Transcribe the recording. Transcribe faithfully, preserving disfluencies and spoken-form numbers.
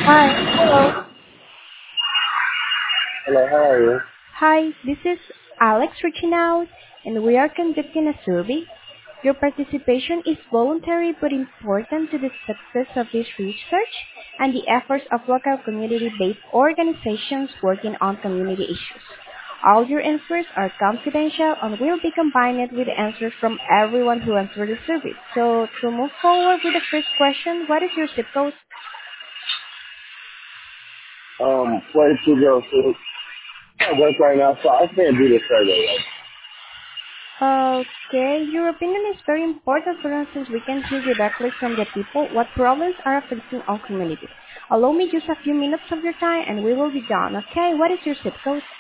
Hi. Hello. Hello, how are you? Hi, this is Alex reaching out, and we are conducting a survey. Your participation is voluntary but important to the success of this research and the efforts of local community-based organizations working on community issues. All your answers are confidential and will be combined with the answers from everyone who answered the survey. So to move forward with the first question, what is your zip code? Um, forty-two zero six. I work right now, so I can't do this survey. Like, Okay, your opinion is very important for us since we can hear directly from the people what problems are affecting our community. Allow me just a few minutes of your time and we will be done. Okay, what is your zip code?